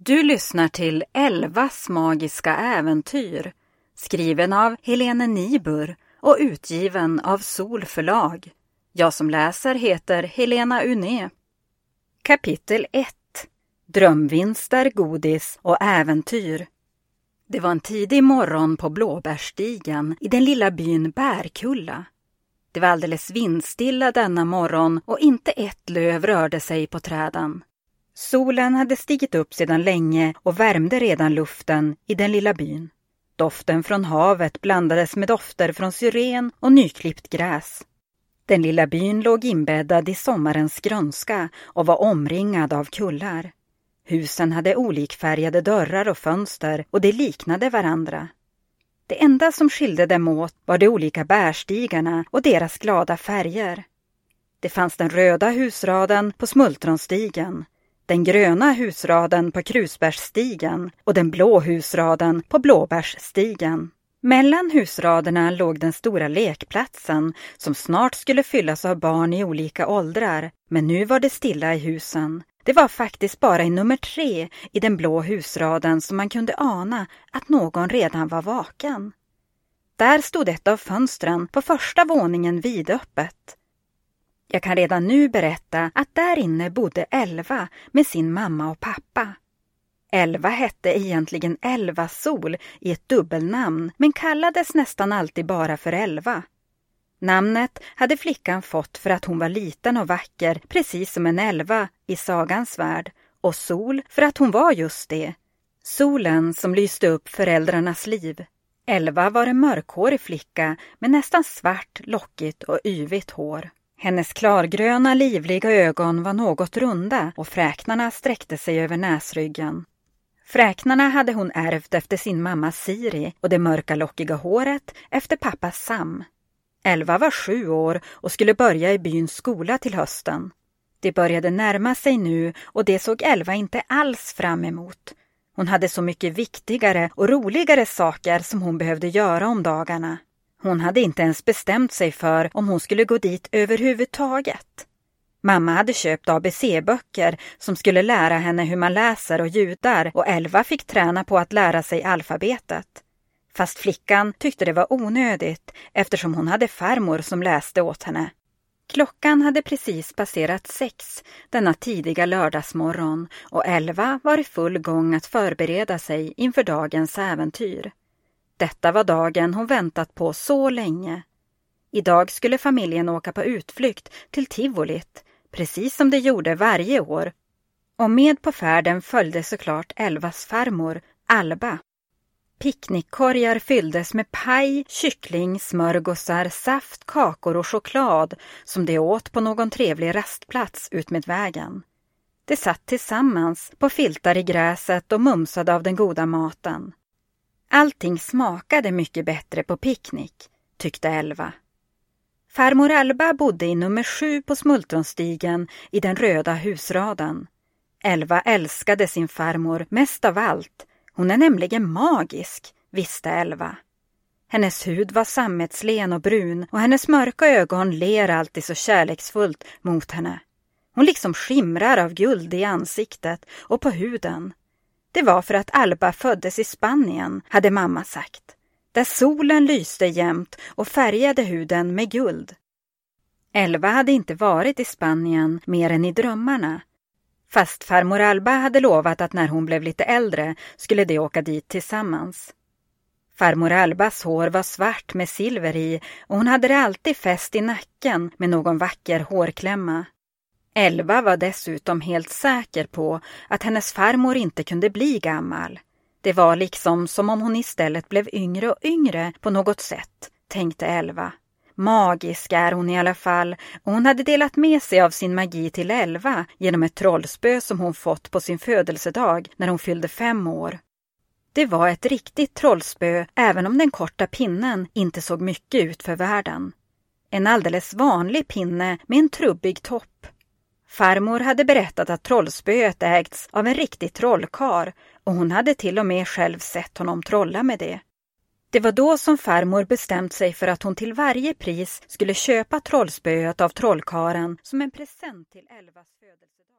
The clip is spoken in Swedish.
Du lyssnar till Elvas magiska äventyr, skriven av Helene Nibur och utgiven av Sol förlag. Jag som läser heter Helena Uné. Kapitel 1. Drömvinster, godis och äventyr. Det var en tidig morgon på Blåbärstigen i den lilla byn Bärkulla. Det var alldeles vindstilla denna morgon och inte ett löv rörde sig på träden. Solen hade stigit upp sedan länge och värmde redan luften i den lilla byn. Doften från havet blandades med dofter från syren och nyklippt gräs. Den lilla byn låg inbäddad i sommarens grönska och var omringad av kullar. Husen hade olikfärgade dörrar och fönster och de liknade varandra. Det enda som skilde dem åt var de olika bärstigarna och deras glada färger. Det fanns den röda husraden på smultronstigen, den gröna husraden på krusbärsstigen och den blå husraden på blåbärsstigen. Mellan husraderna låg den stora lekplatsen som snart skulle fyllas av barn i olika åldrar, men nu var det stilla i husen. Det var faktiskt bara i nummer 3 i den blå husraden som man kunde ana att någon redan var vaken. Där stod ett av fönstren på första våningen vidöppet. Jag kan redan nu berätta att där inne bodde Elva med sin mamma och pappa. Elva hette egentligen Elvasol i ett dubbelnamn men kallades nästan alltid bara för Elva. Namnet hade flickan fått för att hon var liten och vacker, precis som en elva i sagans värld, och Sol för att hon var just det. Solen som lyste upp föräldrarnas liv. Elva var en mörkhårig flicka med nästan svart, lockigt och yvigt hår. Hennes klargröna, livliga ögon var något runda och fräknarna sträckte sig över näsryggen. Fräknarna hade hon ärvt efter sin mamma Siri och det mörka lockiga håret efter pappa Sam. Elva var 7 år och skulle börja i byns skola till hösten. Det började närma sig nu och det såg Elva inte alls fram emot. Hon hade så mycket viktigare och roligare saker som hon behövde göra om dagarna. Hon hade inte ens bestämt sig för om hon skulle gå dit överhuvudtaget. Mamma hade köpt ABC-böcker som skulle lära henne hur man läser och ljudar och Elva fick träna på att lära sig alfabetet. Fast flickan tyckte det var onödigt eftersom hon hade farmor som läste åt henne. Klockan hade precis passerat 6 denna tidiga lördagsmorgon och Elva var i full gång att förbereda sig inför dagens äventyr. Detta var dagen hon väntat på så länge. Idag skulle familjen åka på utflykt till Tivolit, precis som de gjorde varje år. Och med på färden följde såklart Elvas farmor, Alba. Picknickkorgar fylldes med paj, kyckling, smörgåsar, saft, kakor och choklad som de åt på någon trevlig rastplats utmed vägen. De satt tillsammans på filtar i gräset och mumsade av den goda maten. Allting smakade mycket bättre på picknick, tyckte Elva. Farmor Alba bodde i nummer 7 på smultronstigen i den röda husraden. Elva älskade sin farmor mest av allt. Hon är nämligen magisk, visste Elva. Hennes hud var sammetslen och brun och hennes mörka ögon ler alltid så kärleksfullt mot henne. Hon liksom skimrar av guld i ansiktet och på huden. Det var för att Alba föddes i Spanien, hade mamma sagt. Där solen lyste jämt och färgade huden med guld. Elva hade inte varit i Spanien mer än i drömmarna. Fast farmor Alba hade lovat att när hon blev lite äldre skulle de åka dit tillsammans. Farmor Albas hår var svart med silver i och hon hade det alltid fäst i nacken med någon vacker hårklämma. Elva var dessutom helt säker på att hennes farmor inte kunde bli gammal. Det var liksom som om hon istället blev yngre och yngre på något sätt, tänkte Elva. Magisk är hon i alla fall och hon hade delat med sig av sin magi till Elva genom ett trollspö som hon fått på sin födelsedag när hon fyllde 5 år. Det var ett riktigt trollspö även om den korta pinnen inte såg mycket ut för världen. En alldeles vanlig pinne med en trubbig topp. Farmor hade berättat att trollspöet ägts av en riktig trollkar och hon hade till och med själv sett honom trolla med det. Det var då som farmor bestämt sig för att hon till varje pris skulle köpa trollspöet av trollkaren som en present till Elvas födelsedag.